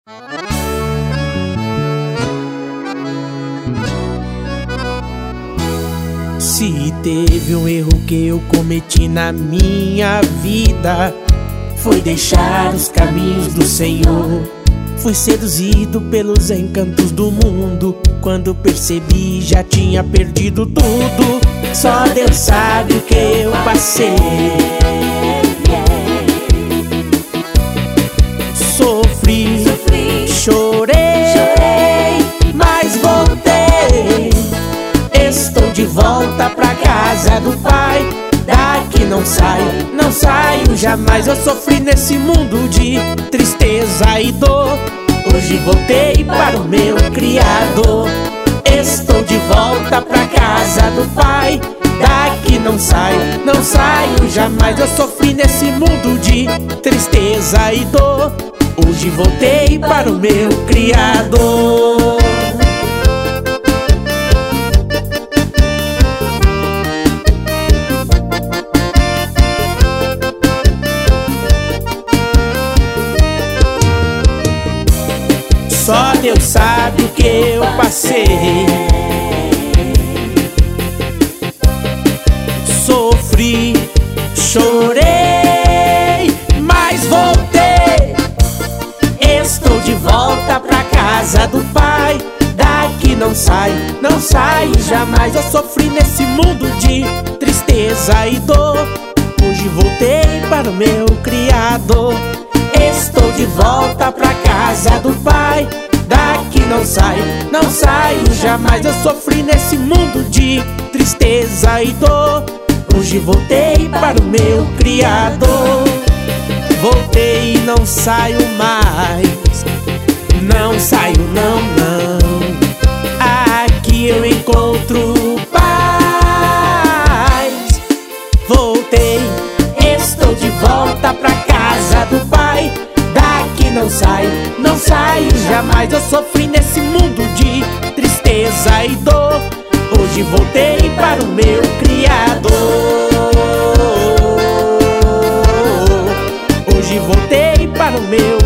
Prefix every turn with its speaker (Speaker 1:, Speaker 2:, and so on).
Speaker 1: Se teve um erro que eu cometi na minha vida, foi deixar os caminhos do Senhor. Fui seduzido pelos encantos do mundo. Quando percebi, já tinha perdido tudo. Só Deus sabe o que eu passei. Sofri, chorei, mas voltei. Estou de volta pra casa do Pai. Daqui não saio jamais. Eu sofri nesse mundo de tristeza e dor. Hoje voltei para o meu Criador. Estou de volta pra casa do Pai. Daqui não saio jamais. Eu sofri nesse mundo de tristeza e dor. Hoje voltei para o meu Criador. Só Deus sabe o que eu passei. Sofri, chorei, mas voltei. Estou de volta pra casa do Pai. Daqui não saio jamais. Eu sofri nesse mundo de tristeza e dor. Hoje voltei para o meu Criador. Estou de volta pra casa do Pai. Daqui não saio jamais. Eu sofri nesse mundo de tristeza e dor. Hoje voltei para o meu Criador. Voltei e não saio mais. Não saio, não. Aqui eu encontro paz. Voltei, estou de volta pra casa do Pai. Daqui não saio jamais. Eu sofri nesse mundo de tristeza e dor. Hoje voltei para o meu Criador. Hoje voltei para o meu